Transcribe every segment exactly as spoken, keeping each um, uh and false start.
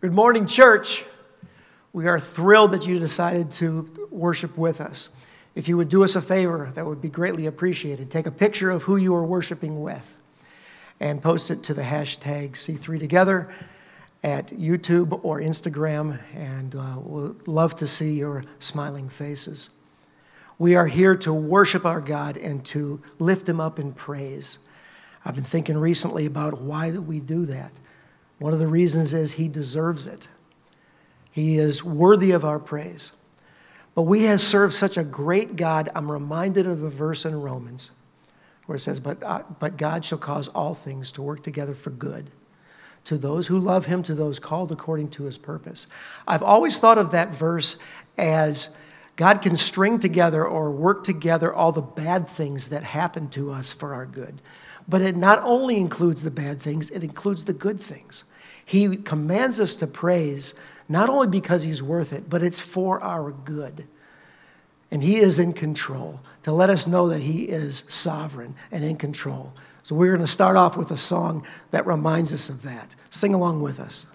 Good morning, church. We are thrilled that you decided to worship with us. If you would do us a favor, that would be greatly appreciated. Take a picture of who you are worshiping with and post it to the hashtag C three Together at YouTube or Instagram, and uh, we'll love to see your smiling faces. We are here to worship our God and to lift him up in praise. I've been thinking recently about why do we do that. One of the reasons is he deserves it. He is worthy of our praise. But we have served such a great God. I'm reminded of the verse in Romans where it says, but, uh, but God shall cause all things to work together for good, to those who love him, to those called according to his purpose. I've always thought of that verse as God can string together or work together all the bad things that happen to us for our good. But it not only includes the bad things, it includes the good things. He commands us to praise, not only because he's worth it, but it's for our good. And he is in control, to let us know that he is sovereign and in control. So we're going to start off with a song that reminds us of that. Sing along with us.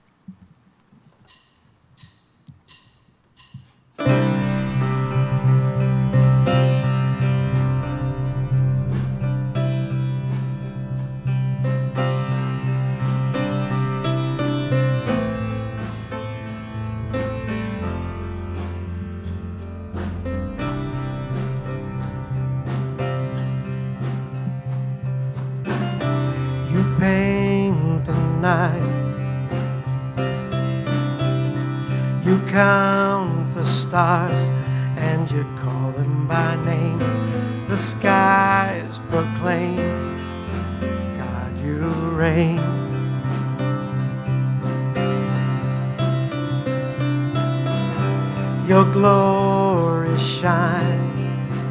You count the stars and you call them by name. The skies proclaim, God, you reign. Your glory shines.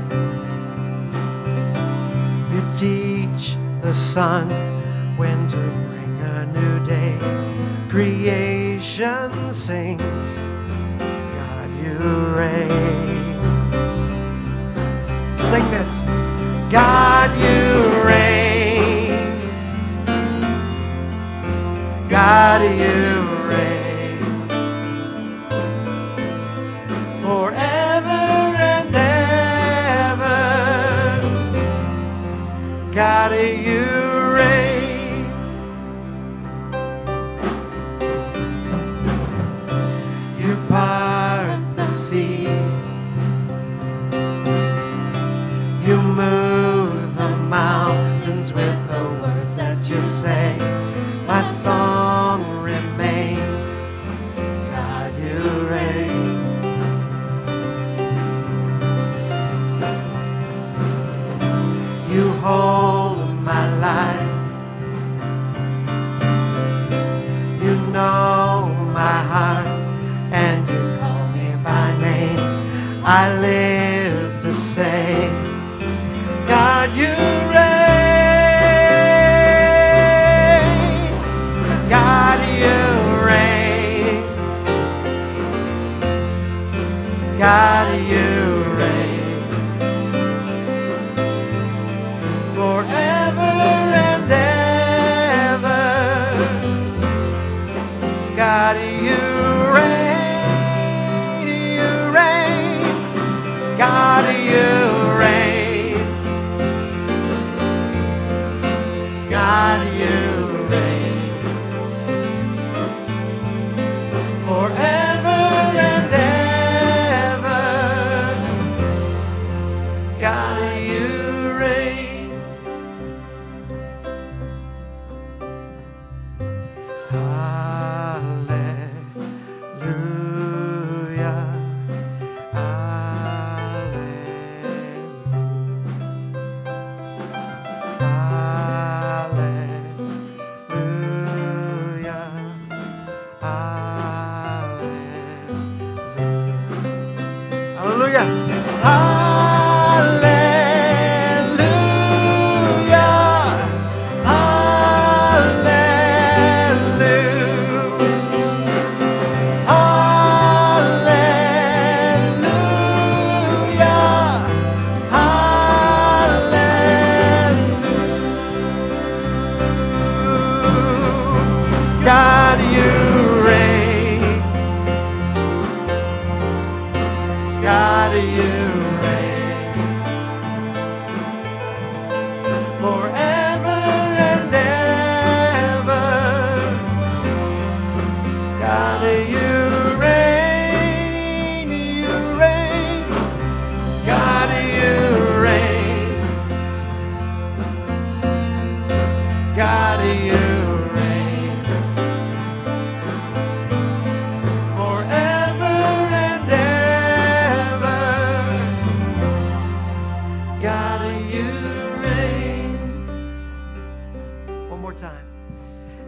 You teach the sun when to bring a new day. Creation sings, God, you reign. Sing this. God, you reign. God, you reign. Forever and ever. God, you reign. Part the seas, you move the mountains with the words that you say. My song remains, God, you reign. You hold my life, you know my heart, and you call me by name. I live to say, God, you reign. God, you reign. God, you reign. Forever and ever. God, you reign. God, you reign. God, you reign. Forever and ever. God, you reign. Hallelujah. Hallelujah.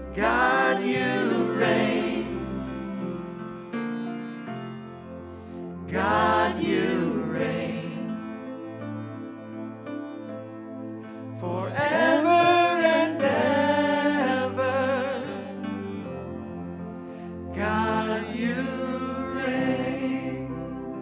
God, you reign. God, you reign. Forever and ever. God, you reign.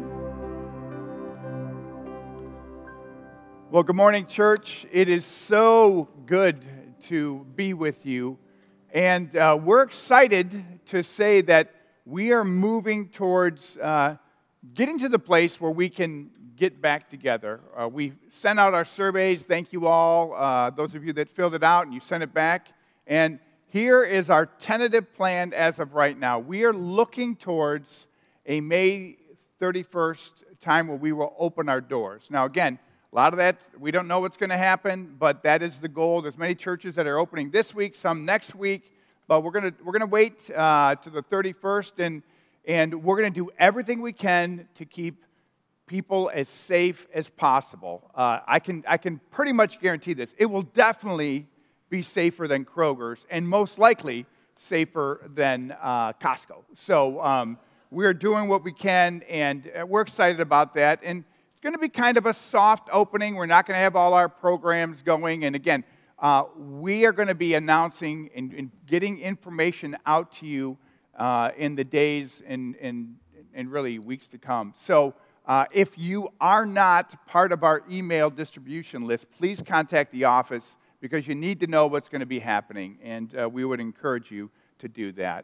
Well, good morning, church. It is so good to be with you. And uh, we're excited to say that we are moving towards uh, getting to the place where we can get back together. Uh, we sent out our surveys. Thank you all, uh, those of you that filled it out and you sent it back. And here is our tentative plan as of right now. We are looking towards a May thirty-first time where we will open our doors. Now, again, a lot of that, we don't know what's going to happen, but that is the goal. There's many churches that are opening this week, some next week, but we're going to we're going to wait uh, to the thirty-first, and and we're going to do everything we can to keep people as safe as possible. Uh, I can I can pretty much guarantee this. It will definitely be safer than Kroger's, and most likely safer than uh, Costco. So um, we're doing what we can, and we're excited about that. And it's going to be kind of a soft opening. We're not going to have all our programs going. And again, uh, we are going to be announcing and, and getting information out to you uh, in the days and, and, and really weeks to come. So uh, if you are not part of our email distribution list, please contact the office because you need to know what's going to be happening. And uh, we would encourage you to do that.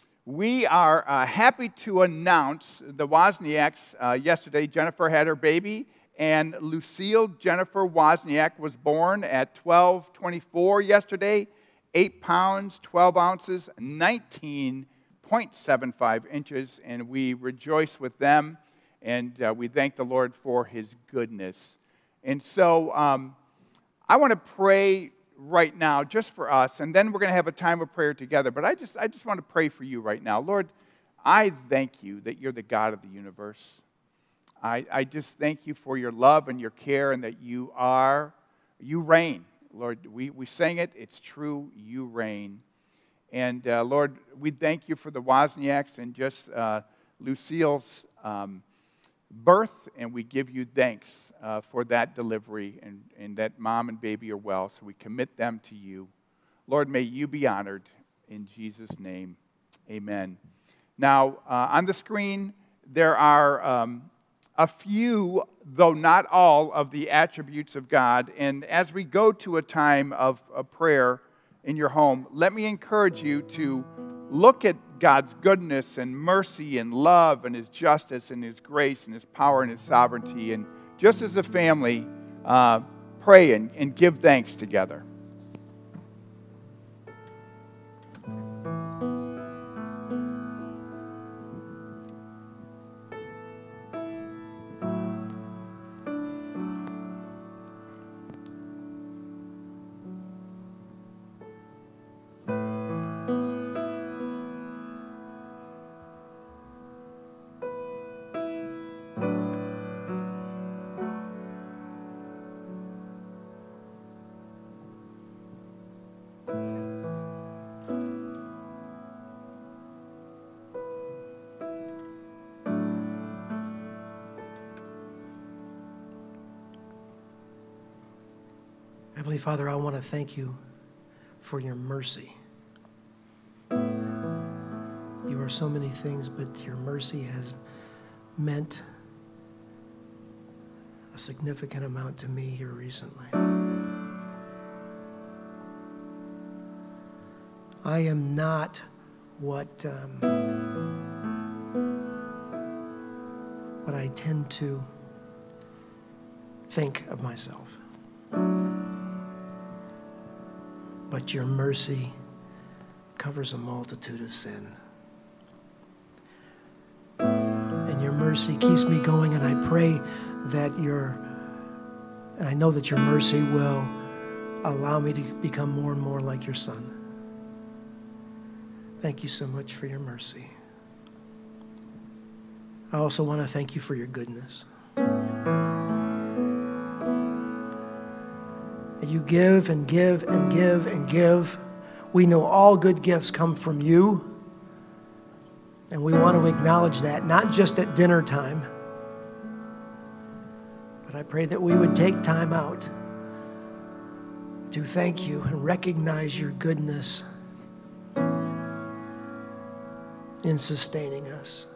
We are uh, happy to announce the Wozniaks. Uh, yesterday, Jennifer had her baby, and Lucille Jennifer Wozniak was born at twelve twenty-four yesterday, eight pounds, twelve ounces, nineteen point seven five inches, and we rejoice with them, and uh, we thank the Lord for His goodness. And so um, I want to pray right now, just for us, and then we're going to have a time of prayer together. But I just, I just want to pray for you right now. Lord, I thank you that you're the God of the universe. I, I just thank you for your love and your care, and that you are, you reign. Lord, we, we sang it, it's true, you reign. And uh, Lord, we thank you for the Wozniaks and just uh, Lucille's um, birth, and we give you thanks uh, for that delivery, and, and that mom and baby are well, so we commit them to you. Lord, may you be honored in Jesus' name. Amen. Now, uh, on the screen, there are um, a few, though not all, of the attributes of God, and as we go to a time of, of prayer in your home, let me encourage you to look at God's goodness and mercy and love and His justice and His grace and His power and His sovereignty. And just as a family, uh, pray and, and give thanks together. Heavenly Father, I want to thank you for your mercy. You are so many things, but your mercy has meant a significant amount to me here recently. I am not what um, what I tend to think of myself. But your mercy covers a multitude of sin. And your mercy keeps me going, and I pray that your, and I know that your mercy will allow me to become more and more like your Son. Thank you so much for your mercy. I also want to thank you for your goodness. You give and give and give and give We know all good gifts come from you, and we want to acknowledge that, not just at dinner time, but I pray that we would take time out to thank you and recognize your goodness in sustaining us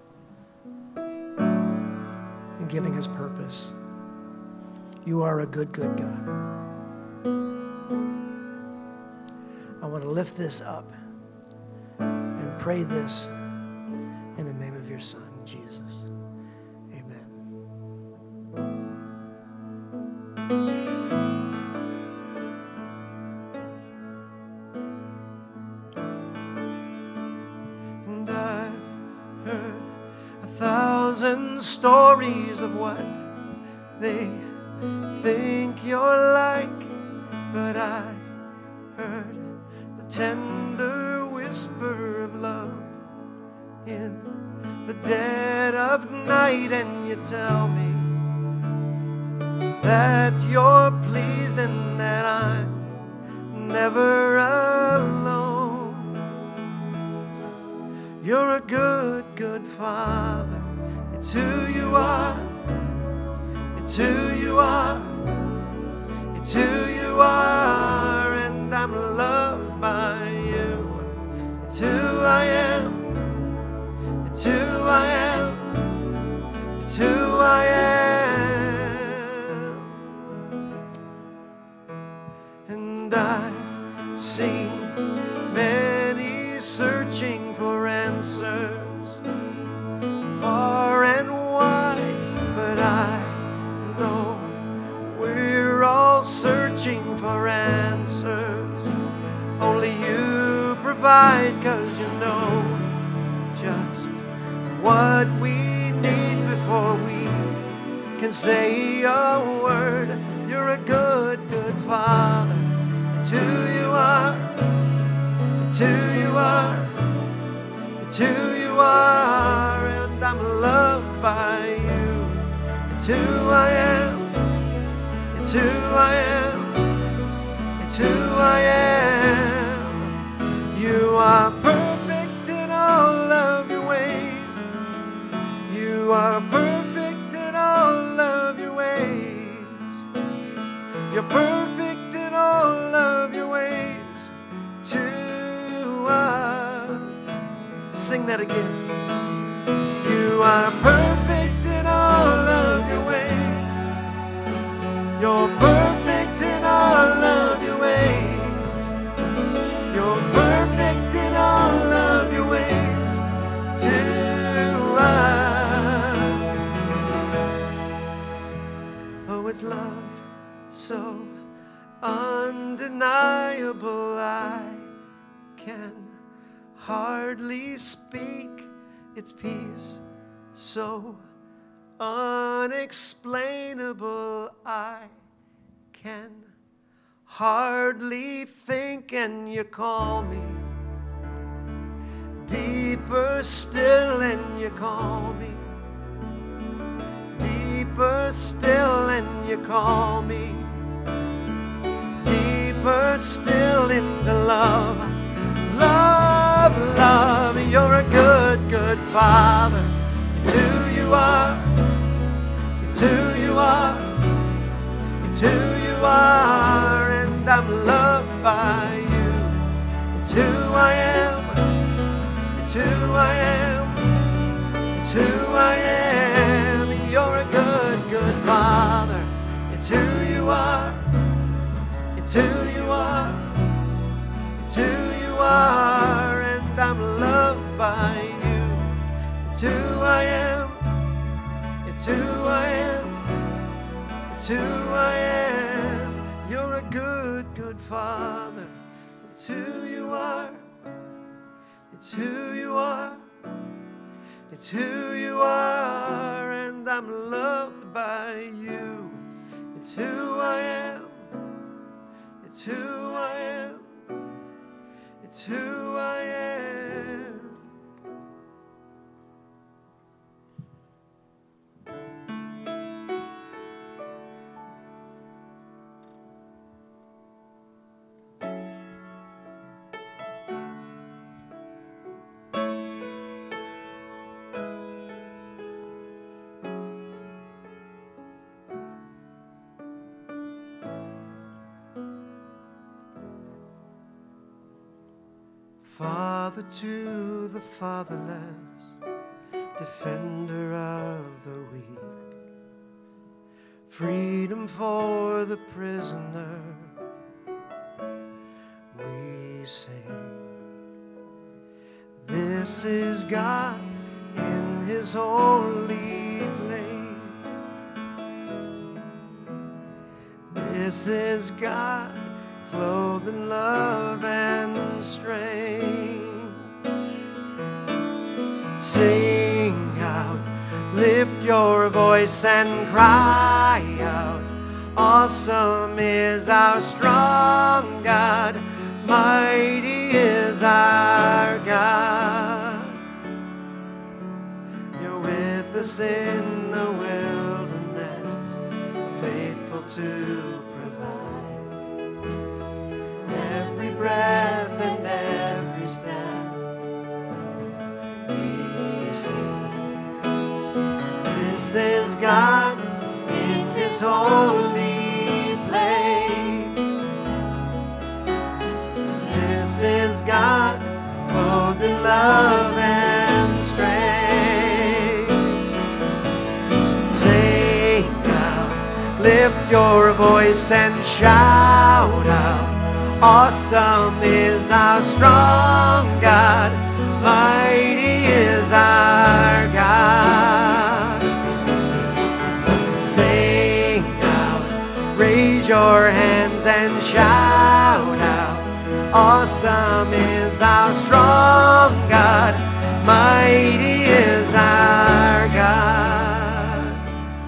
and giving us purpose. You are a good, good God. I want to lift this up and pray this in the name of your Son, Jesus. Amen. And I've heard a thousand stories of what they think you're like, but I've heard the tender whisper of love in the dead of night, and you tell me that you're pleased and that I'm never alone. You're a good, good Father. It's who you are. It's who you are. It's who you are, and I'm loved by you. It's who I am. It's who I am. It's who I am. And I've seen many searching for answers far and wide, but I know we're all searching for answers. Only you provide, 'cause you know just what we need before we can say a word. You're a good, good Father. It's who you are. It's who you are. It's who you are, and I'm loved by you. It's who I am. It's who I am. It's who I am. You are perfect in all of your ways. You are perfect in all of your ways. You're perfect in all of your ways to us. Sing that again. You are perfect in all of your ways. You're perfect in all of your ways. You're perfect in all of your ways to us. Oh, it's love so undeniable I can hardly speak. It's peace so unexplainable I can hardly think, and you call me deeper still, and you call me deeper still, and you call me deeper still into love. Love, love, you're a good, good Father. It's who you are. It's who you are. It's who you are, and I'm loved by you. It's who I am. It's who I am. It's who I am. You're a good, good Father. It's who you are. It's who you are. It's who you are, and I'm loved by you. It's who I am. It's who I am. It's who I am. You're a good, good Father. It's who you are. It's who you are. It's who you are, and I'm loved by you. It's who I am. It's who I am. It's who I am. Father to the fatherless, defender of the weak, freedom for the prisoner, we sing. This is God in His holy place. This is God clothed in love and strength. Sing out, lift your voice and cry out. Awesome is our strong God, mighty is our God. You're with us in the wilderness, faithful to provide every breath and every step. We sing. This is God in His holy place. This is God, clothed in love and strength. Sing out, lift your voice and shout out. Awesome is our strong God, mighty is our God. Sing out, raise your hands and shout out. Awesome is our strong God, mighty is our God.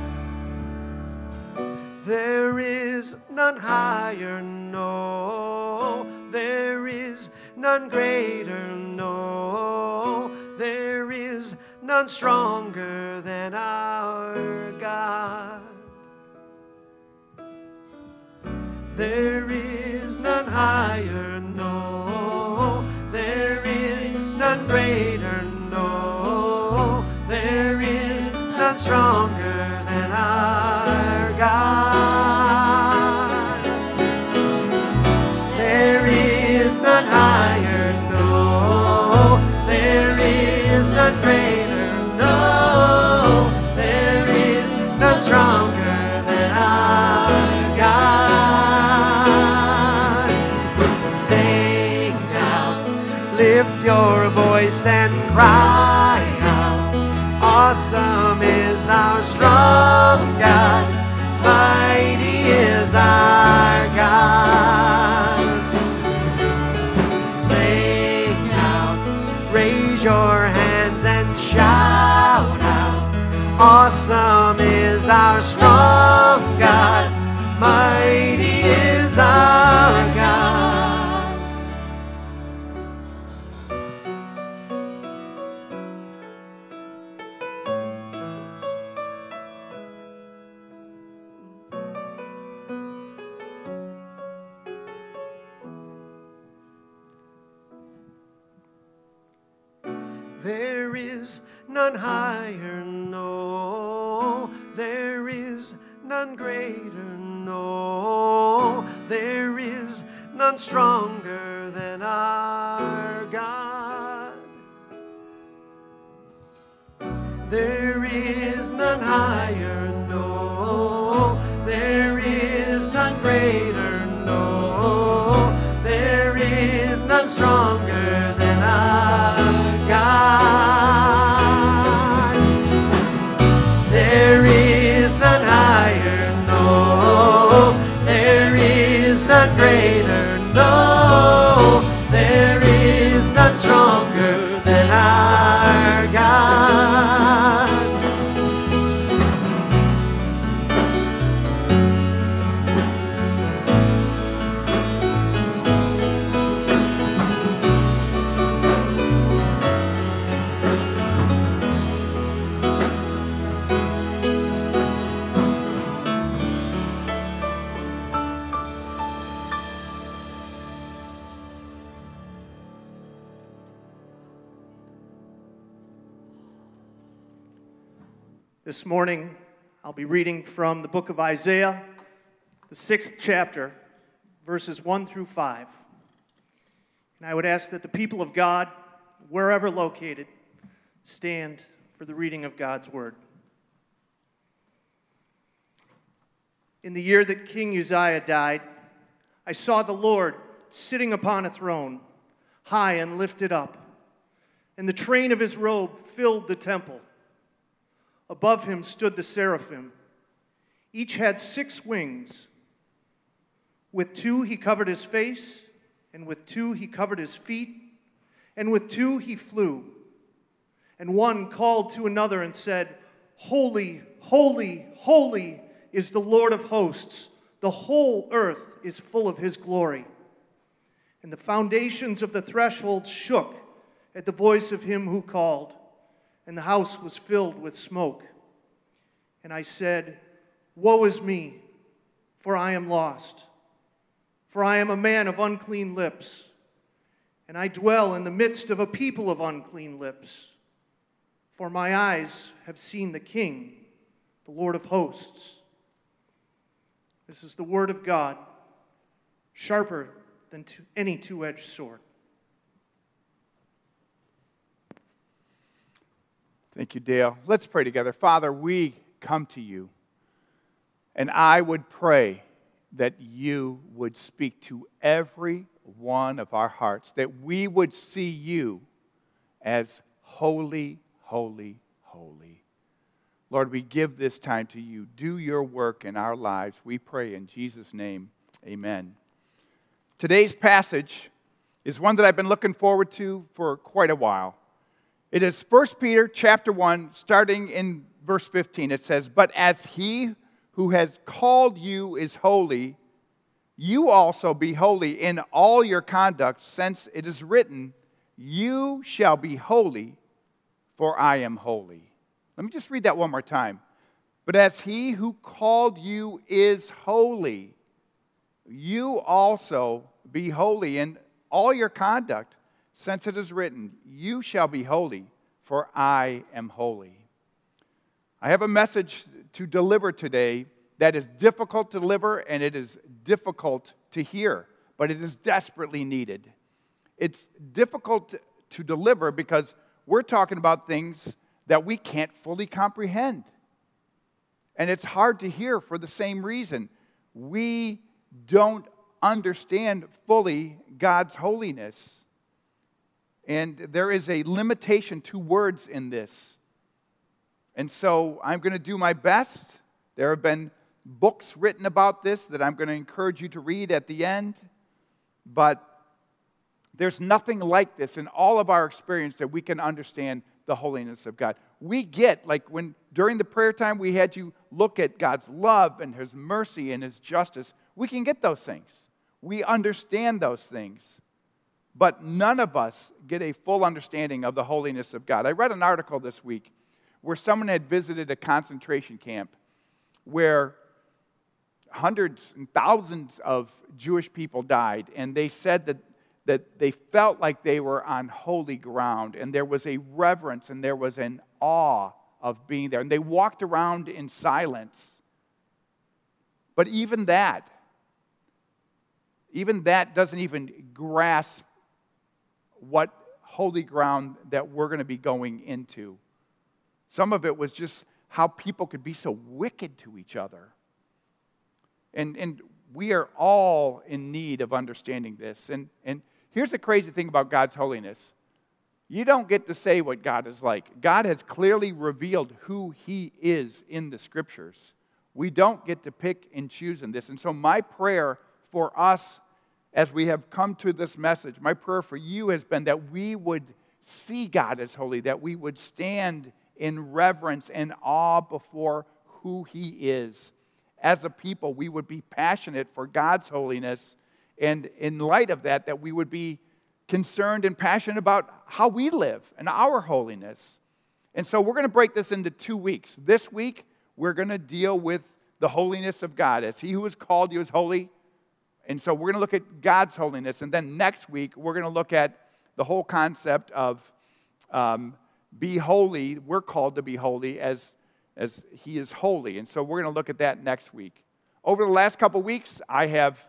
There is none higher, no. There is none greater, no. There is none stronger than our God. There is none higher, no. There is none greater, no. There is none stronger than our God. There is none higher, no. There is none greater, no. There is none stronger than our God. Sing out, lift your voice and cry out. Awesome is our strong God, mighty is our God. Sing out, raise your hands and shout out. Awesome is our strong God, mighty is our God. There is none higher, no. There is none greater, no. There is none stronger than our God. There is none higher, no. There is none greater, no. There is none stronger than our God. There is none higher, no. There is none greater, no. There is none stronger than our God. This morning, I'll be reading from the book of Isaiah, the sixth chapter, verses one through five. And I would ask that the people of God, wherever located, stand for the reading of God's word. In the year that King Uzziah died, I saw the Lord sitting upon a throne, high and lifted up, and the train of his robe filled the temple. Above him stood the seraphim. Each had six wings. With two he covered his face, and with two he covered his feet, and with two he flew. And one called to another and said, "Holy, holy, holy is the Lord of hosts. The whole earth is full of his glory." And the foundations of the threshold shook at the voice of him who called, and the house was filled with smoke. And I said, "Woe is me, for I am lost. For I am a man of unclean lips, and I dwell in the midst of a people of unclean lips. For my eyes have seen the King, the Lord of hosts." This is the word of God, sharper than to any two-edged sword. Thank you, Dale. Let's pray together. Father, we come to you, and I would pray that you would speak to every one of our hearts, that we would see you as holy, holy, holy. Lord, we give this time to you. Do your work in our lives. We pray in Jesus' name, amen. Today's passage is one that I've been looking forward to for quite a while. It is First Peter chapter one, starting in verse fifteen. It says, "But as he who has called you is holy, you also be holy in all your conduct, since it is written, 'You shall be holy, for I am holy.'" Let me just read that one more time. "But as he who called you is holy, you also be holy in all your conduct, since it is written, 'You shall be holy, for I am holy.'" I have a message to deliver today that is difficult to deliver, and it is difficult to hear, but it is desperately needed. It's difficult to deliver because we're talking about things that we can't fully comprehend. And it's hard to hear for the same reason. We don't understand fully God's holiness. And there is a limitation to words in this. And so I'm going to do my best. There have been books written about this that I'm going to encourage you to read at the end. But there's nothing like this in all of our experience that we can understand the holiness of God. We get, like when during the prayer time we had you look at God's love and his mercy and his justice, we can get those things. We understand those things. But none of us get a full understanding of the holiness of God. I read an article this week where someone had visited a concentration camp where hundreds and thousands of Jewish people died, and they said that, that they felt like they were on holy ground, and there was a reverence and there was an awe of being there. And they walked around in silence. But even that, even that doesn't even grasp what holy ground that we're going to be going into. Some of it was just how people could be so wicked to each other. And, and we are all in need of understanding this. And, and here's the crazy thing about God's holiness. You don't get to say what God is like. God has clearly revealed who he is in the Scriptures. We don't get to pick and choose in this. And so my prayer for us as we have come to this message, my prayer for you has been that we would see God as holy, that we would stand in reverence and awe before who he is. As a people, we would be passionate for God's holiness, and in light of that, that we would be concerned and passionate about how we live and our holiness. And so we're going to break this into two weeks. This week, we're going to deal with the holiness of God. As he who has called you is holy. And so we're going to look at God's holiness. And then next week, we're going to look at the whole concept of um, be holy. We're called to be holy as, as he is holy. And so we're going to look at that next week. Over the last couple weeks, I have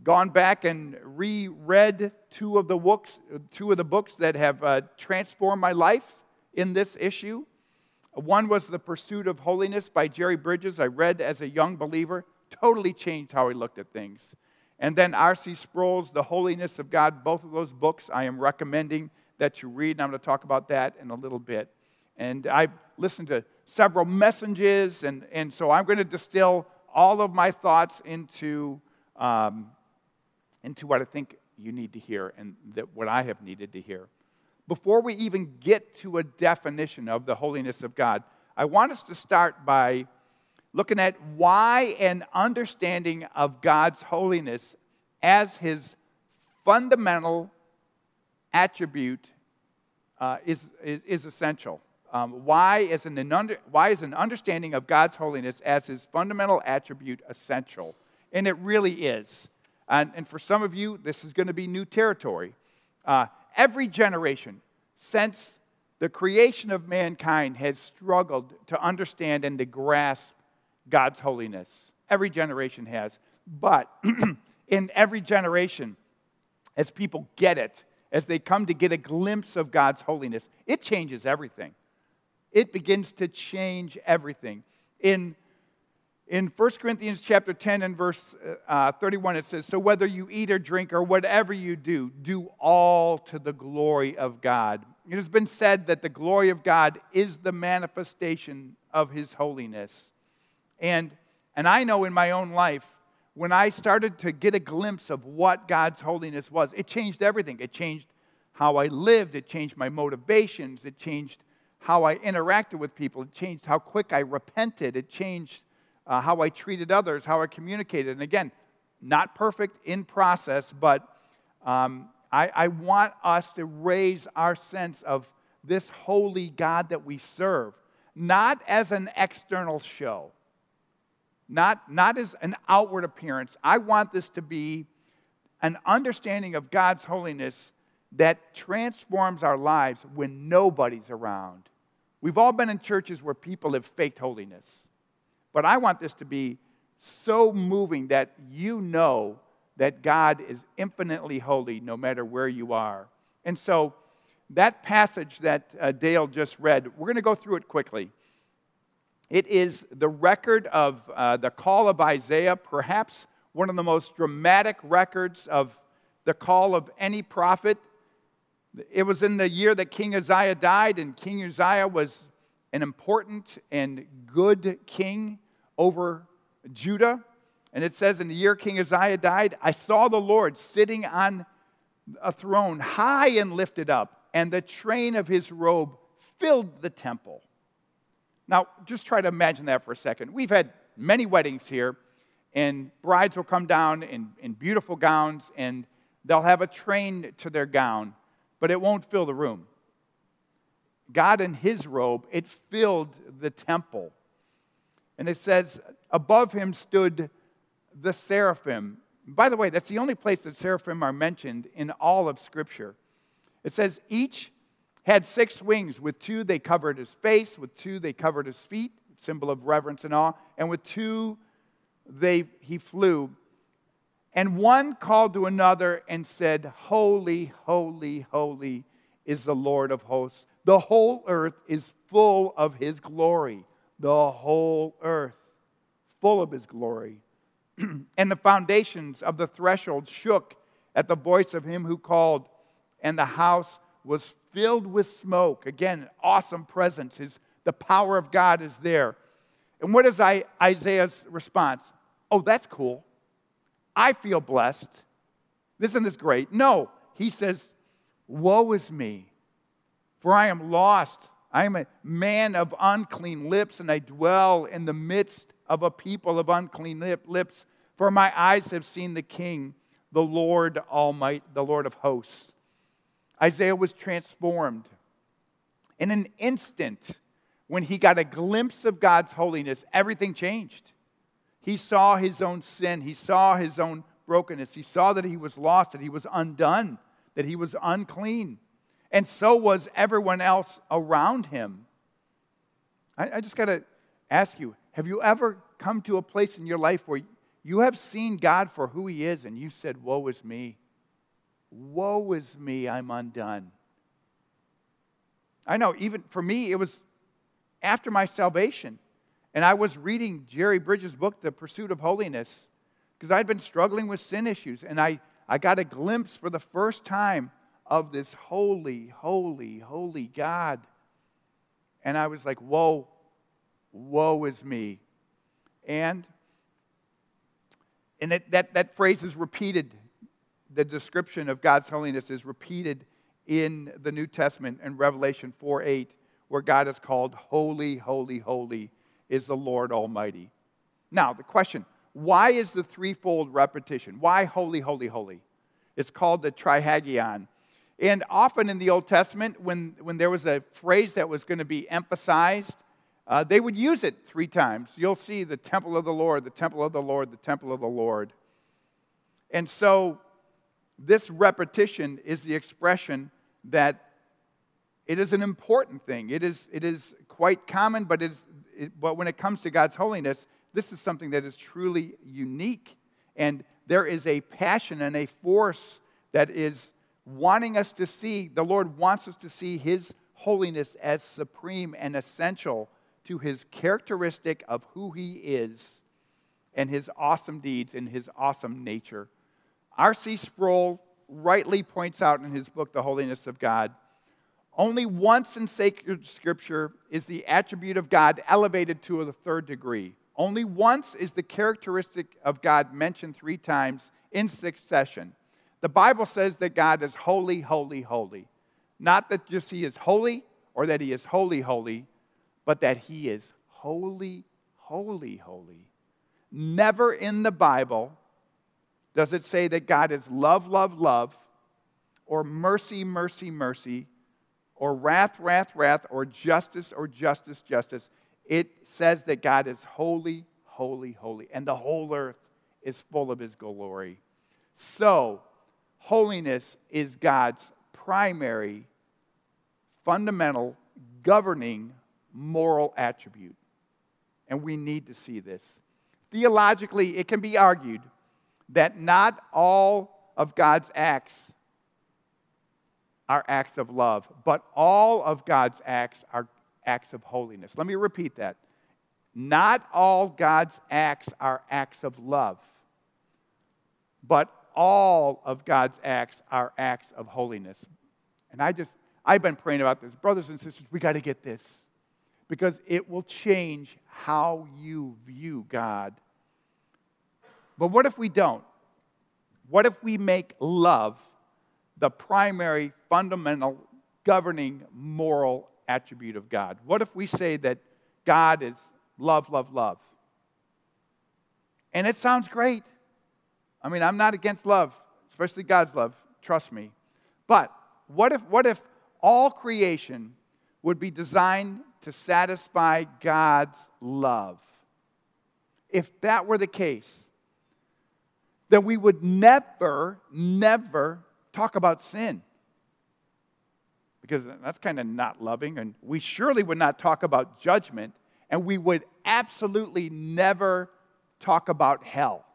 gone back and reread two of the books, two of the books that have uh, transformed my life in this issue. One was The Pursuit of Holiness by Jerry Bridges. I read as a young believer, totally changed how I looked at things. And then R C Sproul's The Holiness of God. Both of those books I am recommending that you read, and I'm going to talk about that in a little bit. And I've listened to several messages, and, and so I'm going to distill all of my thoughts into, um, into what I think you need to hear and that what I have needed to hear. Before we even get to a definition of the holiness of God, I want us to start by looking at why an understanding of God's holiness as his fundamental attribute uh, is, is, is essential. Um, why, is an, an under, why is an understanding of God's holiness as his fundamental attribute essential? And it really is. And, and for some of you, this is going to be new territory. Uh, every generation since the creation of mankind has struggled to understand and to grasp God's holiness. Every generation has. But in every generation, as people get it, as they come to get a glimpse of God's holiness, it changes everything. It begins to change everything. In, in First Corinthians chapter ten and verse uh, thirty-one, it says, "So whether you eat or drink or whatever you do, do all to the glory of God." It has been said that the glory of God is the manifestation of his holiness. And, and I know in my own life, when I started to get a glimpse of what God's holiness was, it changed everything. It changed how I lived. It changed my motivations. It changed how I interacted with people. It changed how quick I repented. It changed uh, how I treated others, how I communicated. And again, not perfect in process, but um, I, I want us to raise our sense of this holy God that we serve, not as an external show, not, not as an outward appearance. I want this to be an understanding of God's holiness that transforms our lives when nobody's around. We've all been in churches where people have faked holiness. But I want this to be so moving that you know that God is infinitely holy no matter where you are. And so that passage that uh, Dale just read, we're going to go through it quickly. It is the record of uh, the call of Isaiah, perhaps one of the most dramatic records of the call of any prophet. It was in the year that King Uzziah died, and King Uzziah was an important and good king over Judah. And it says, in the year King Uzziah died, I saw the Lord sitting on a throne, high and lifted up, and the train of his robe filled the temple. Now, just try to imagine that for a second. We've had many weddings here, and brides will come down in, in beautiful gowns, and they'll have a train to their gown, but it won't fill the room. God in his robe, it filled the temple. And it says, above him stood the seraphim. By the way, that's the only place that seraphim are mentioned in all of Scripture. It says each had six wings. With two they covered his face, with two they covered his feet, symbol of reverence and awe, and with two they he flew. And one called to another and said, Holy, holy, holy is the Lord of hosts. The whole earth is full of his glory. The whole earth full of his glory. And the foundations of the threshold shook at the voice of him who called, and the house was filled with smoke. Again, awesome presence. His, the power of God is there. And what is I, Isaiah's response? Oh, that's cool. I feel blessed. Isn't this great? No, he says, woe is me, for I am lost. I am a man of unclean lips, and I dwell in the midst of a people of unclean lips. For my eyes have seen the King, the Lord Almighty, the Lord of hosts. Isaiah was transformed. In an instant, when he got a glimpse of God's holiness, everything changed. He saw his own sin. He saw his own brokenness. He saw that he was lost, that he was undone, that he was unclean. And so was everyone else around him. I, I just got to ask you, have you ever come to a place in your life where You have seen God for who he is, and you said, woe is me. Woe is me, I'm undone. I know, even for me, it was after my salvation. And I was reading Jerry Bridges' book, The Pursuit of Holiness, because I'd been struggling with sin issues. And I, I got a glimpse for the first time of this holy, holy, holy God. And I was like, whoa, woe is me. And, and it, that, that phrase is repeated. The description of God's holiness is repeated in the New Testament in Revelation four eight, where God is called holy, holy, holy is the Lord Almighty. Now, the question, why is the threefold repetition? Why holy, holy, holy? It's called the trihagion. And often in the Old Testament, when, when there was a phrase that was going to be emphasized, uh, they would use it three times. You'll see the temple of the Lord, the temple of the Lord, the temple of the Lord. And so this repetition is the expression that it is an important thing. It is, it is quite common, but, it is, it, but when it comes to God's holiness, this is something that is truly unique. And there is a passion and a force that is wanting us to see, the Lord wants us to see his holiness as supreme and essential to his characteristic of who he is and his awesome deeds and his awesome nature. R C Sproul rightly points out in his book, The Holiness of God, only once in sacred scripture is the attribute of God elevated to a third degree. Only once is the characteristic of God mentioned three times in succession. The Bible says that God is holy, holy, holy. Not that just he is holy or that he is holy, holy, but that he is holy, holy, holy. Never in the Bible does it say that God is love, love, love, or mercy, mercy, mercy, or wrath, wrath, wrath, or justice, or justice, justice. It says that God is holy, holy, holy, and the whole earth is full of his glory. So, holiness is God's primary, fundamental, governing, moral attribute. And we need to see this. Theologically, it can be argued that not all of God's acts are acts of love, but all of God's acts are acts of holiness. Let me repeat that. Not all God's acts are acts of love, but all of God's acts are acts of holiness. And I just, I've been praying about this. Brothers and sisters, we got to get this because it will change how you view God. But what if we don't? What if we make love the primary, fundamental, governing, moral attribute of God? What if we say that God is love, love, love? And it sounds great. I mean, I'm not against love, especially God's love, trust me. But what if, what if all creation would be designed to satisfy God's love? If that were the case, then we would never, never talk about sin. Because that's kind of not loving, and we surely would not talk about judgment, and we would absolutely never talk about hell.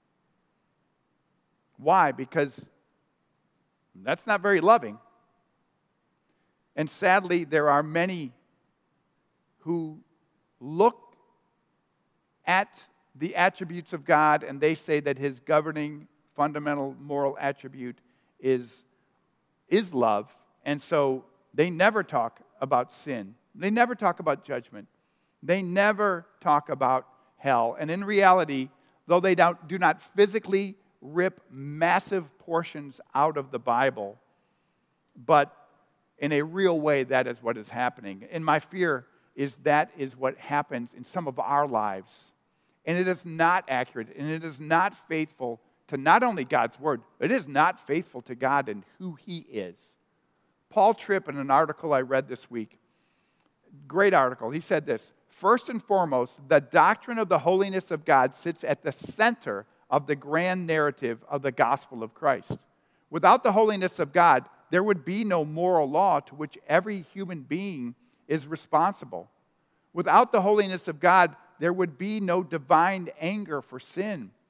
Why? Because that's not very loving. And sadly, there are many who look at the attributes of God and they say that his governing, fundamental moral attribute is, is love. And so they never talk about sin. They never talk about judgment. They never talk about hell. And in reality, though they don't, do not physically rip massive portions out of the Bible, but in a real way, that is what is happening. And my fear is that is what happens in some of our lives. And it is not accurate, and it is not faithful to not only God's word, it is not faithful to God and who he is. Paul Tripp, in an article I read this week, great article, he said this: first and foremost, the doctrine of the holiness of God sits at the center of the grand narrative of the gospel of Christ. Without the holiness of God, there would be no moral law to which every human being is responsible. Without the holiness of God, there would be no divine anger for sin.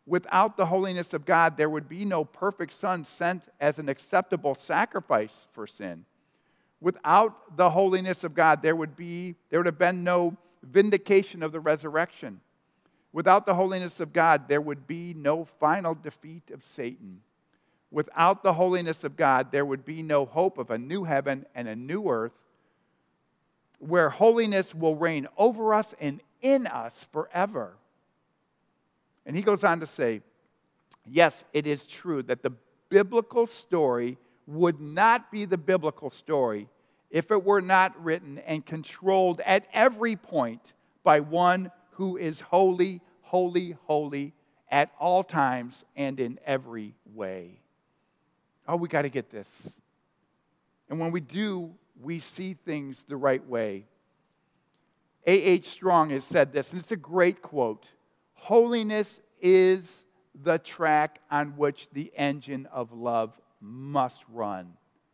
Without the holiness of God, there would be no perfect Son sent as an acceptable sacrifice for sin. Without the holiness of God, there would be there would have been no vindication of the resurrection. Without the holiness of God, there would be no final defeat of Satan. Without the holiness of God, there would be no hope of a new heaven and a new earth where holiness will reign over us and in us forever. And he goes on to say, yes, it is true that the biblical story would not be the biblical story if it were not written and controlled at every point by one who is holy, holy, holy at all times and in every way. Oh, we got to get this. And when we do, we see things the right way. A H Strong has said this, and it's a great quote. Holiness is the track on which the engine of love must run.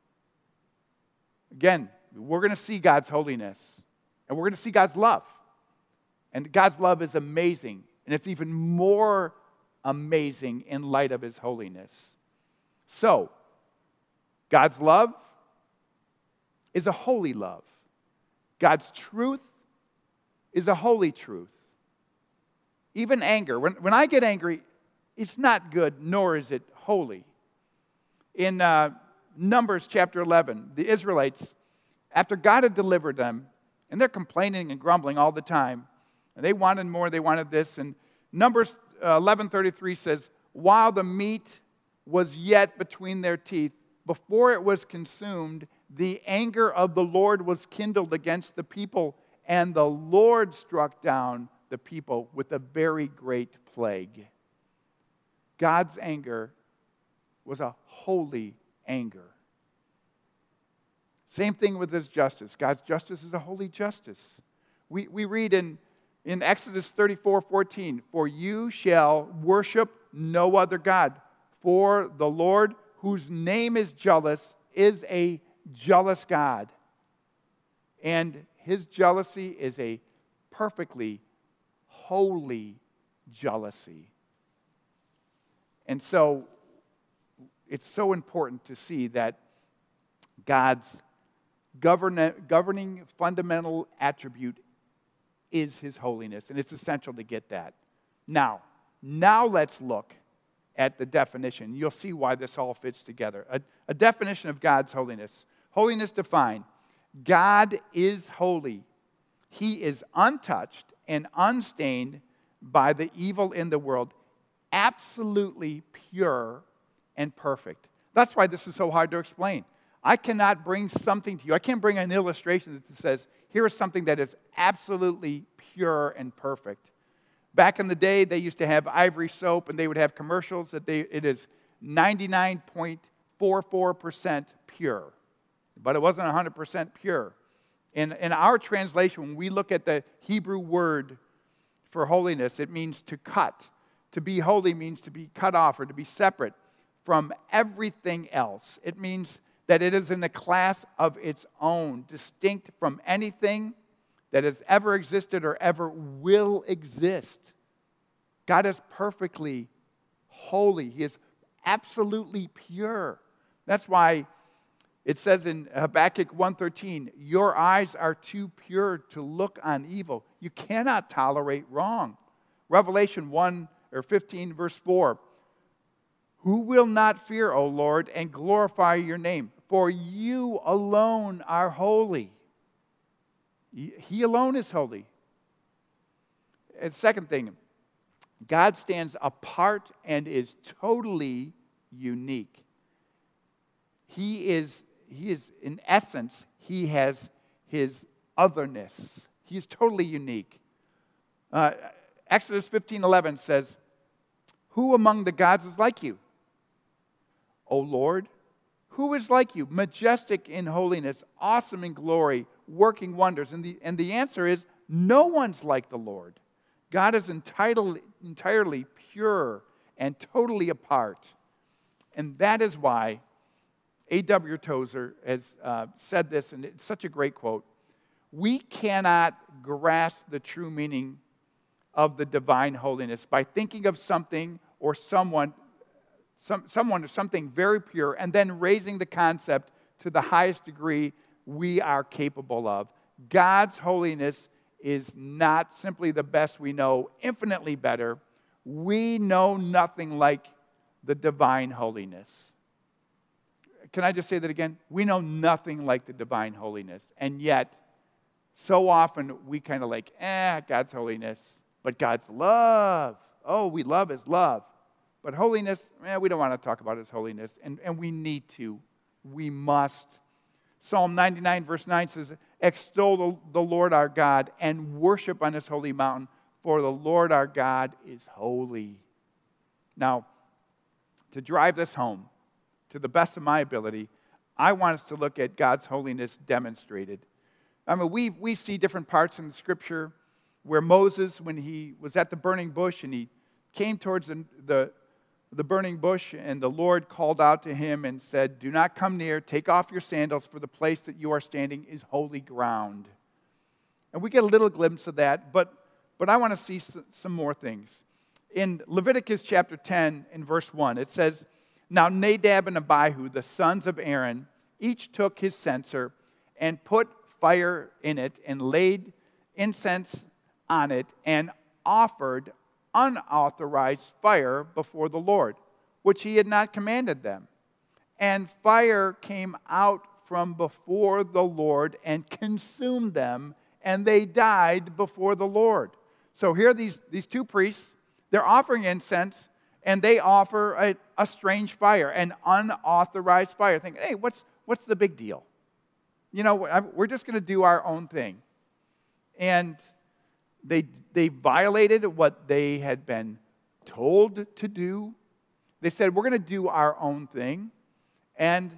Again, we're going to see God's holiness, and we're going to see God's love. And God's love is amazing, and it's even more amazing in light of His holiness. So, God's love is a holy love. God's truth is a holy truth. Even anger. When, when I get angry, it's not good, nor is it holy. In uh, Numbers chapter eleven, the Israelites, after God had delivered them, and they're complaining and grumbling all the time, and they wanted more, they wanted this, and Numbers eleven thirty-three says, while the meat was yet between their teeth, before it was consumed, the anger of the Lord was kindled against the people, and the Lord struck down the people with a very great plague. God's anger was a holy anger. Same thing with His justice. God's justice is a holy justice. We, we read in, in Exodus thirty-four fourteen, for you shall worship no other God, for the Lord, whose name is jealous, is a jealous God. And His jealousy is a perfectly holy jealousy. And so, it's so important to see that God's govern- governing fundamental attribute is His holiness, and it's essential to get that. Now, now let's look at the definition. You'll see why this all fits together. A, a definition of God's holiness. Holiness defined. God is holy. He is untouched and unstained by the evil in the world, absolutely pure and perfect. That's why this is so hard to explain. I cannot bring something to you. I can't bring an illustration that says, here is something that is absolutely pure and perfect. Back in the day, they used to have Ivory soap, and they would have commercials that they, it is ninety-nine point four four percent pure. But it wasn't one hundred percent pure. In, in our translation, when we look at the Hebrew word for holiness, it means to cut. To be holy means to be cut off or to be separate from everything else. It means that it is in a class of its own, distinct from anything that has ever existed or ever will exist. God is perfectly holy. He is absolutely pure. That's why it says in Habakkuk one thirteen, your eyes are too pure to look on evil. You cannot tolerate wrong. Revelation one or fifteen verse four, who will not fear, O Lord, and glorify your name? For you alone are holy. He alone is holy. And second thing, God stands apart and is totally unique. He is, he is, in essence, he has his otherness. He is totally unique. Uh, Exodus fifteen eleven says, who among the gods is like you? O Lord, who is like you? Majestic in holiness, awesome in glory, working wonders. And the, and the answer is, no one's like the Lord. God is entirely, entirely pure and totally apart. And that is why A W Tozer has uh, said this, and it's such a great quote. We cannot grasp the true meaning of the divine holiness by thinking of something or someone, some, someone or something very pure, and then raising the concept to the highest degree we are capable of. God's holiness is not simply the best we know, infinitely better. We know nothing like the divine holiness. Can I just say that again? We know nothing like the divine holiness. And yet, so often we kind of like, eh, God's holiness, but God's love. Oh, we love His love. But holiness, eh, we don't want to talk about His holiness. And, and we need to. We must. Psalm ninety-nine, verse nine says, extol the, the Lord our God and worship on His holy mountain, for the Lord our God is holy. Now, to drive this home, to the best of my ability, I want us to look at God's holiness demonstrated. I mean, we, we see different parts in the Scripture where Moses, when he was at the burning bush and he came towards the, the, the burning bush, and the Lord called out to him and said, do not come near, take off your sandals, for the place that you are standing is holy ground. And we get a little glimpse of that, but, but I want to see some more things. In Leviticus chapter ten, in verse one, it says, now Nadab and Abihu, the sons of Aaron, each took his censer and put fire in it and laid incense on it and offered unauthorized fire before the Lord, which he had not commanded them. And fire came out from before the Lord and consumed them, and they died before the Lord. So here are these, these two priests. They're offering incense, and they offer a, a strange fire, an unauthorized fire. Think, hey, what's, what's the big deal? You know, we're just going to do our own thing. And they, they violated what they had been told to do. They said, we're going to do our own thing. And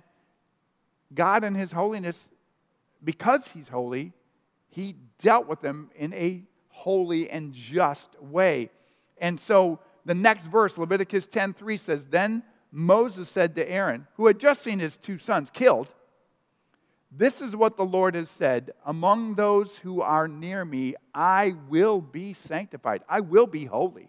God in His holiness, because He's holy, He dealt with them in a holy and just way. And so the next verse, Leviticus ten three says, then Moses said to Aaron, who had just seen his two sons killed, this is what the Lord has said, among those who are near me, I will be sanctified. I will be holy.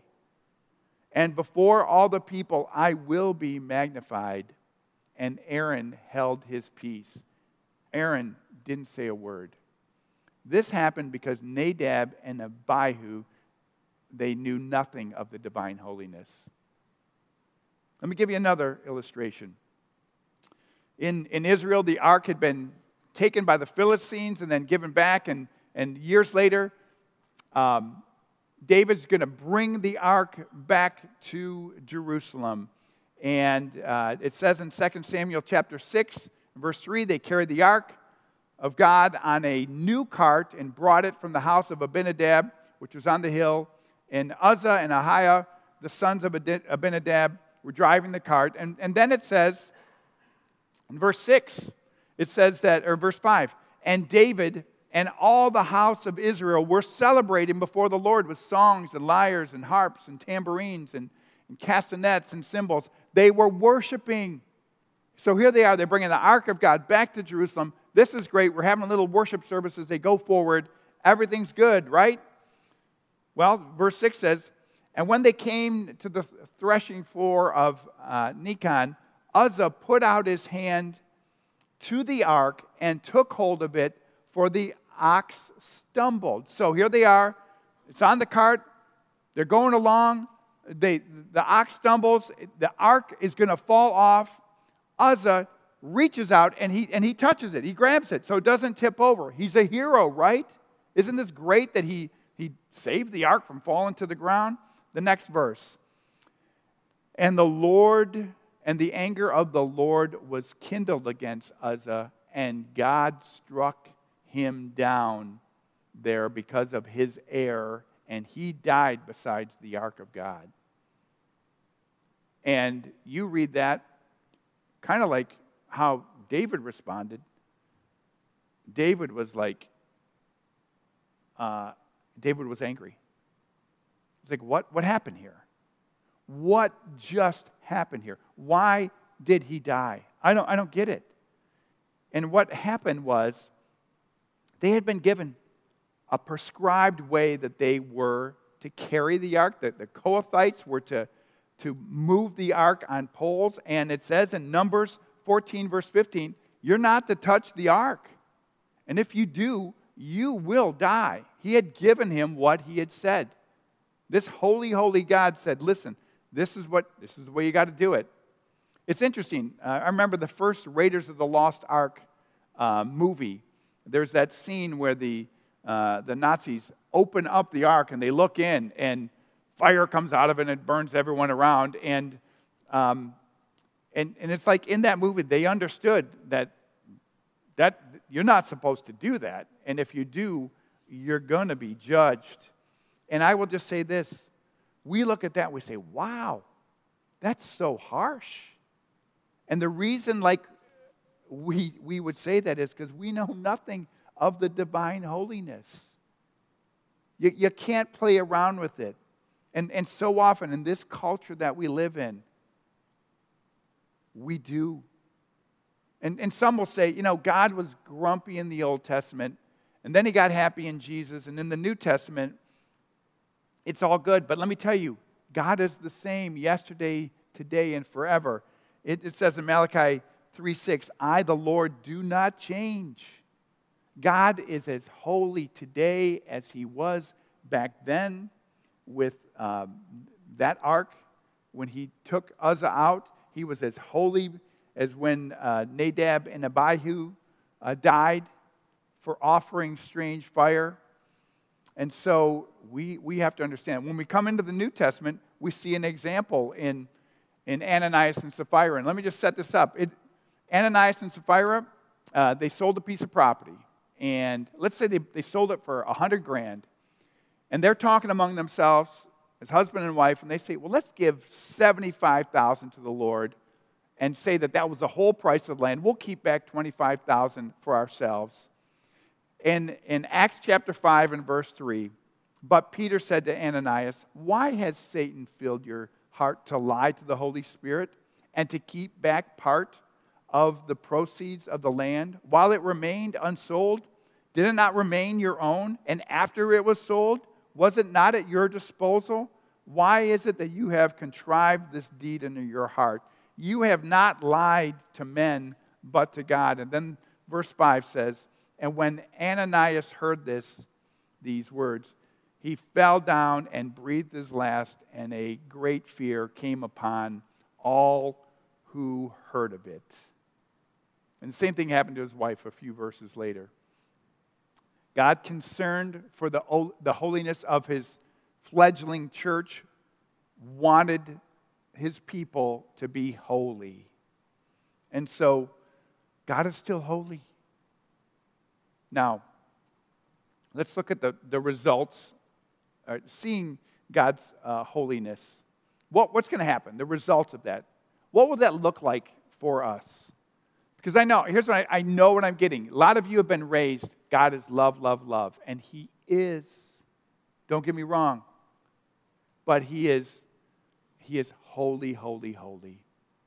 And before all the people, I will be magnified. And Aaron held his peace. Aaron didn't say a word. This happened because Nadab and Abihu, they knew nothing of the divine holiness. Let me give you another illustration. In, in Israel, the ark had been taken by the Philistines and then given back, and, and years later, um, David's going to bring the ark back to Jerusalem. And uh, it says in Second Samuel chapter six, verse three, they carried the ark of God on a new cart and brought it from the house of Abinadab, which was on the hill. And Uzzah and Ahiah, the sons of Abinadab, were driving the cart. And, and then it says, in verse six, it says that, or verse five, and David and all the house of Israel were celebrating before the Lord with songs and lyres and harps and tambourines and, and castanets and cymbals. They were worshiping. So here they are. They're bringing the ark of God back to Jerusalem. This is great. We're having a little worship service as they go forward. Everything's good, right? Well, verse six says, and when they came to the threshing floor of uh, Nikon, Uzzah put out his hand to the ark and took hold of it, for the ox stumbled. So here they are. It's on the cart. They're going along. They, the ox stumbles. The ark is going to fall off. Uzzah reaches out and he, and he touches it. He grabs it so it doesn't tip over. He's a hero, right? Isn't this great that he, he saved the ark from falling to the ground? The next verse. And the Lord, and the anger of the Lord was kindled against Uzzah, and God struck him down there because of his error, and he died beside the ark of God. And you read that kind of like how David responded. David was like, uh, David was angry. He's like, what, what happened here? What just happened here? Why did he die? I don't, I don't get it. And what happened was they had been given a prescribed way that they were to carry the ark. That the Kohathites were to to move the ark on poles. And it says in Numbers fourteen, verse fifteen, you're not to touch the ark. And if you do, you will die. He had given him what he had said. This holy, holy God said, listen, this is what this is the way you got to do it. It's interesting. Uh, I remember the first Raiders of the Lost Ark uh, movie. There's that scene where the uh, the Nazis open up the ark and they look in, and fire comes out of it and it burns everyone around. And um, and and it's like in that movie they understood that that you're not supposed to do that, and if you do, you're going to be judged. And I will just say this: we look at that and we say, "Wow, that's so harsh." And the reason, like, we, we would say that is because we know nothing of the divine holiness. You, you can't play around with it. And, and so often in this culture that we live in, we do. And, and some will say, you know, God was grumpy in the Old Testament, and then he got happy in Jesus, and in the New Testament, it's all good. But let me tell you, God is the same yesterday, today, and forever. It, it says in Malachi three six, I, the Lord, do not change. God is as holy today as he was back then with uh, that ark. When he took Uzzah out, he was as holy as when uh, Nadab and Abihu uh, died for offering strange fire. And so we, we have to understand. When we come into the New Testament, we see an example in in Ananias and Sapphira. And let me just set this up. It, Ananias and Sapphira, uh, they sold a piece of property. And let's say they, they sold it for a hundred grand. And they're talking among themselves as husband and wife, and they say, well, let's give seventy-five thousand dollars to the Lord and say that that was the whole price of the land. We'll keep back twenty-five thousand dollars for ourselves. And in Acts chapter five and verse three, but Peter said to Ananias, why has Satan filled your heart to lie to the Holy Spirit and to keep back part of the proceeds of the land while it remained unsold? Did it not remain your own? And after it was sold, was it not at your disposal? Why is it that you have contrived this deed in your heart? You have not lied to men, but to God. And then verse five says, and when Ananias heard this, these words, he fell down and breathed his last, and a great fear came upon all who heard of it. And the same thing happened to his wife a few verses later. God, concerned for the, the holiness of his fledgling church, wanted his people to be holy. And so, God is still holy. Now, let's look at the, the results. Uh, seeing God's uh, holiness. What, what's going to happen? The results of that. What will that look like for us? Because I know, here's what I, I know what I'm getting. A lot of you have been raised, God is love, love, love. And he is. Don't get me wrong. But he is, he is holy, holy, holy.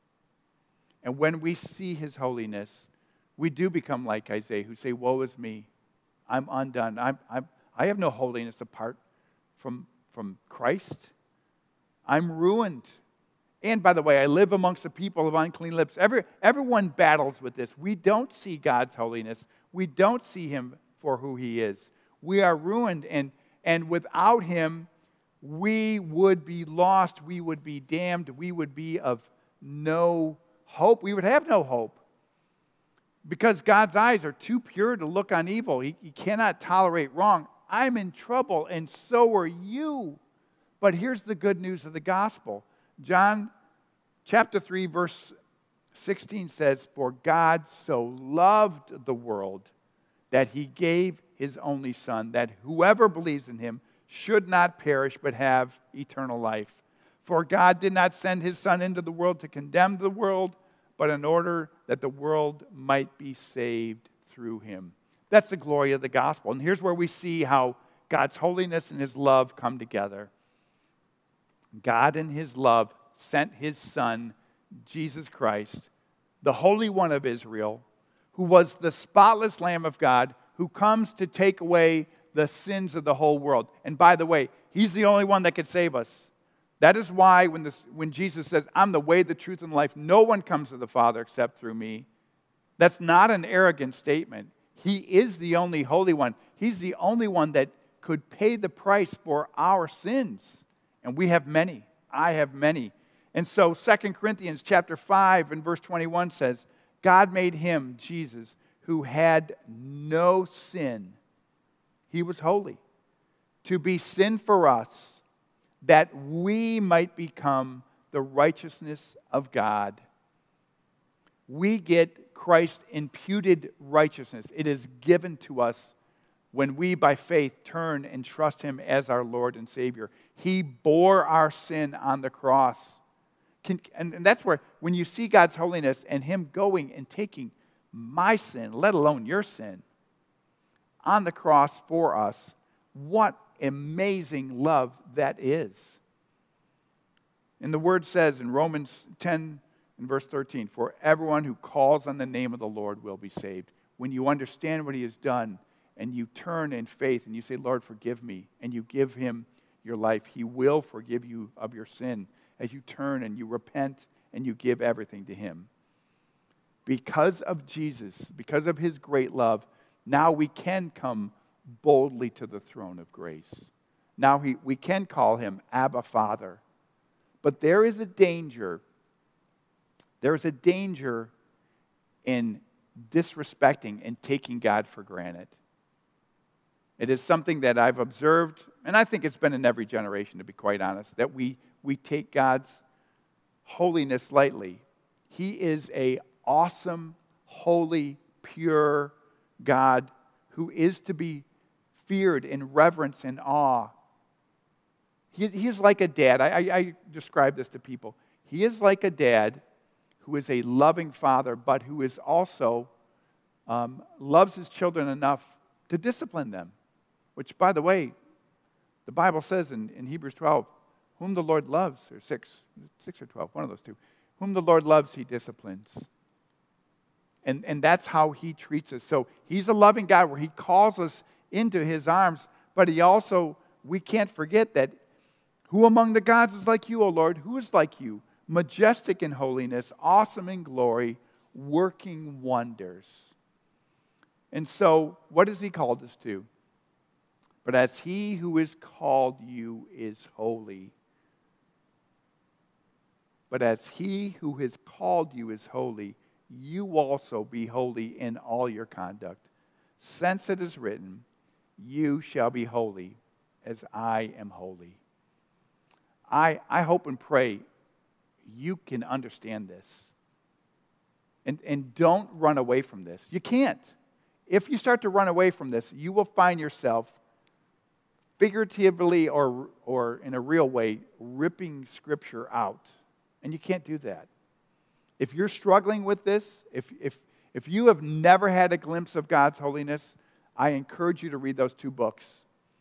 And when we see his holiness, we do become like Isaiah, who say, woe is me. I'm undone. I'm, I'm, I have no holiness apart From, from Christ. I'm ruined. And by the way, I live amongst the people of unclean lips. Every, everyone battles with this. We don't see God's holiness. We don't see him for who he is. We are ruined, and, and without him, we would be lost. We would be damned. We would be of no hope. We would have no hope. Because God's eyes are too pure to look on evil. He, he cannot tolerate wrong. I'm in trouble, and so are you. But here's the good news of the gospel. John chapter three, verse sixteen says, for God so loved the world that he gave his only Son, that whoever believes in him should not perish but have eternal life. For God did not send his Son into the world to condemn the world, but in order that the world might be saved through him. That's the glory of the gospel. And here's where we see how God's holiness and his love come together. God in his love sent his Son, Jesus Christ, the Holy One of Israel, who was the spotless Lamb of God, who comes to take away the sins of the whole world. And by the way, he's the only one that could save us. That is why when, this, when Jesus said, I'm the way, the truth, and the life, no one comes to the Father except through me, that's not an arrogant statement. He is the only Holy One. He's the only one that could pay the price for our sins. And we have many. I have many. And so Second Corinthians chapter five and verse twenty-one says, God made him, Jesus, who had no sin. He was holy. To be sin for us, that we might become the righteousness of God. We get Christ's imputed righteousness. It is given to us when we, by faith, turn and trust him as our Lord and Savior. He bore our sin on the cross. Can, and, and that's where, when you see God's holiness and him going and taking my sin, let alone your sin, on the cross for us, what amazing love that is. And the word says in Romans ten and verse thirteen, for everyone who calls on the name of the Lord will be saved. When you understand what he has done and you turn in faith and you say, Lord, forgive me, and you give him your life, he will forgive you of your sin as you turn and you repent and you give everything to him. Because of Jesus, because of his great love, now we can come boldly to the throne of grace. Now he, we can call him Abba, Father. But there is a danger. There is a danger in disrespecting and taking God for granted. It is something that I've observed, and I think it's been in every generation, to be quite honest, that we, we take God's holiness lightly. He is an awesome, holy, pure God who is to be feared in reverence and awe. He, he is like a dad. I, I, I describe this to people. He is like a dad who is a loving father, but who is also um, loves his children enough to discipline them. Which, by the way, the Bible says in, in Hebrews twelve, whom the Lord loves, or six, six or twelve, one of those two, whom the Lord loves, he disciplines. And, and that's how he treats us. So he's a loving God where he calls us into his arms, but he also, we can't forget that who among the gods is like you, O Lord? Who is like you? Majestic in holiness, awesome in glory, working wonders. And so, what has he called us to? But as he who is called you is holy. But as he who has called you is holy, you also be holy in all your conduct. Since it is written, you shall be holy as I am holy. I, I hope and pray you can understand this. And, and don't run away from this. You can't. If you start to run away from this, you will find yourself figuratively or, or in a real way ripping Scripture out. And you can't do that. If you're struggling with this, if, if, if you have never had a glimpse of God's holiness, I encourage you to read those two books.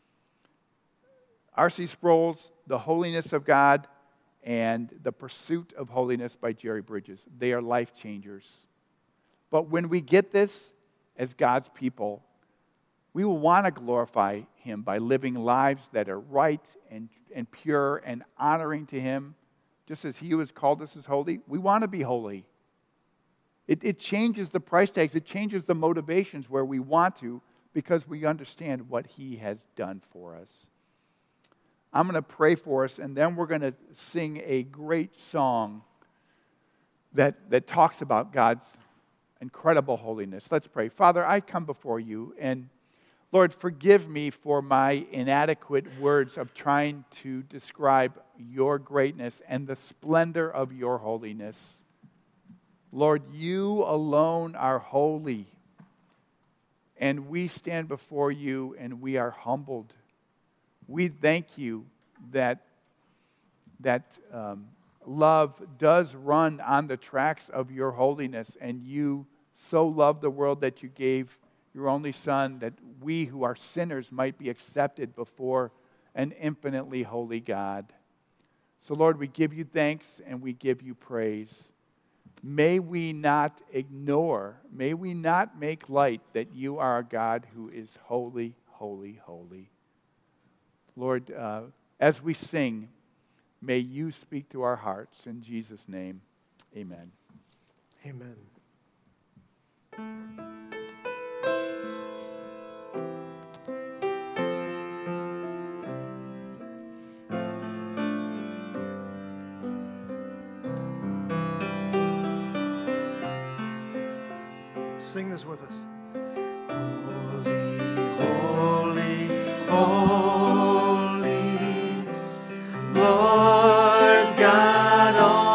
R C Sproul's The Holiness of God and The Pursuit of Holiness by Jerry Bridges. They are life changers. But when we get this as God's people, we will want to glorify him by living lives that are right and, and pure and honoring to him. Just as he who has called us is holy, we want to be holy. It, it changes the price tags. It changes the motivations where we want to because we understand what he has done for us. I'm going to pray for us, and then we're going to sing a great song that, that talks about God's incredible holiness. Let's pray. Father, I come before you, and Lord, forgive me for my inadequate words of trying to describe your greatness and the splendor of your holiness. Lord, you alone are holy, and we stand before you, and we are humbled. We thank you that, that um, love does run on the tracks of your holiness, and you so loved the world that you gave your only Son, that we who are sinners might be accepted before an infinitely holy God. So Lord, we give you thanks and we give you praise. May we not ignore, may we not make light that you are a God who is holy, holy, holy. Lord, uh, as we sing, May you speak to our hearts. In Jesus' name, amen. Amen. Sing this with us. Holy, holy, holy, Lord God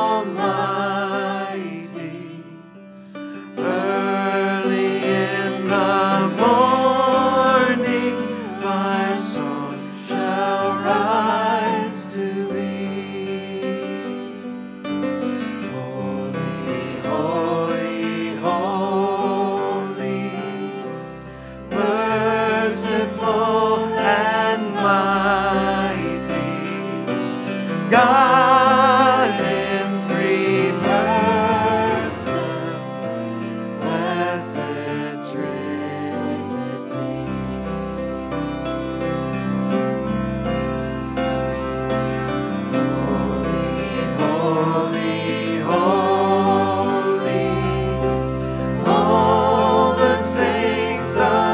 Almighty. Early in the morning, my song shall rise to thee. Holy, holy, holy, merciful and mighty, God in three persons, blessed Trinity. Holy, holy, holy, all the saints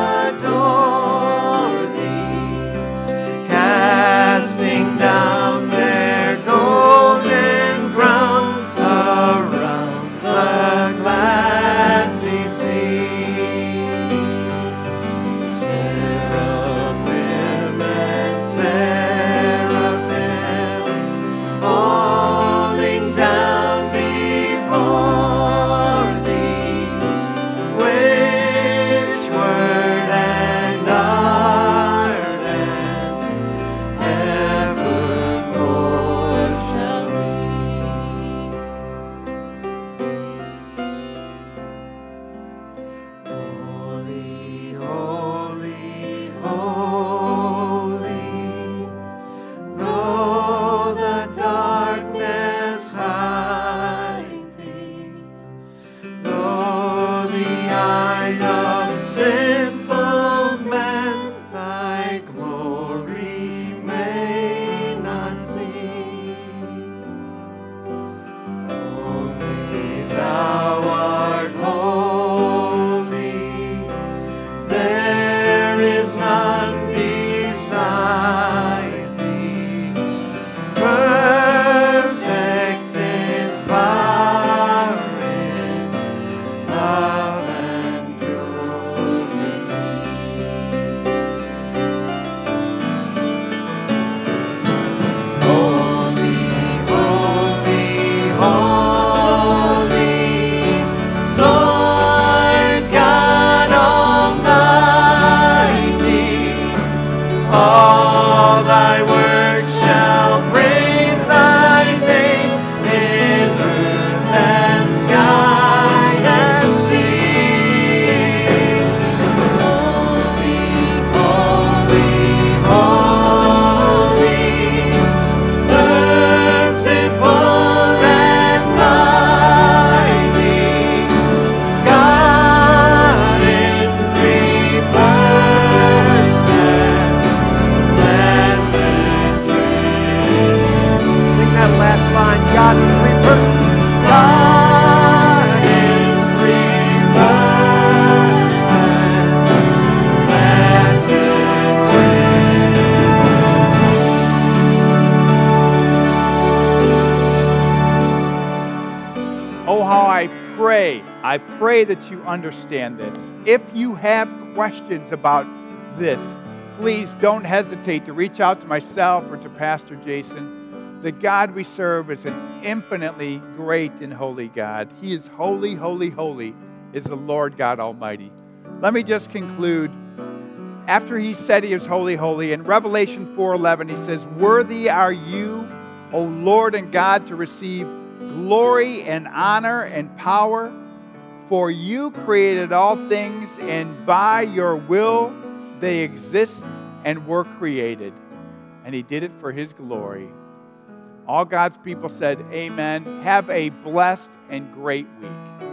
adore thee, casting down their golden crowns around the glassy sea. Cherubim and seraphim falling down before thee, which word and art and evermore shall be. Holy, holy, holy, though the darkness hide thee, though the eyes of sinful men thy glory may not see, only thou art holy, there is none beside thee, perfect in power, in love and purity. Holy, holy, holy, Lord God Almighty, all thy works shall praise thy name in earth and sky and sea. Holy, holy, holy, merciful and mighty, God in three persons, blessed Trinity. Sing that last line, God in three persons. God in three persons, blessed Trinity. Oh, how I pray, I pray that you understand this. If you have questions about this, please don't hesitate to reach out to myself or to Pastor Jason. The God we serve is an infinitely great and holy God. He is holy, holy, holy is the Lord God Almighty. Let me just conclude. After he said he is holy, holy, in Revelation four eleven, he says, "Worthy are you, O Lord and God, to receive glory and honor and power, for you created all things, and by your will they exist and were created." And he did it for his glory. All God's people said, amen. Have a blessed and great week.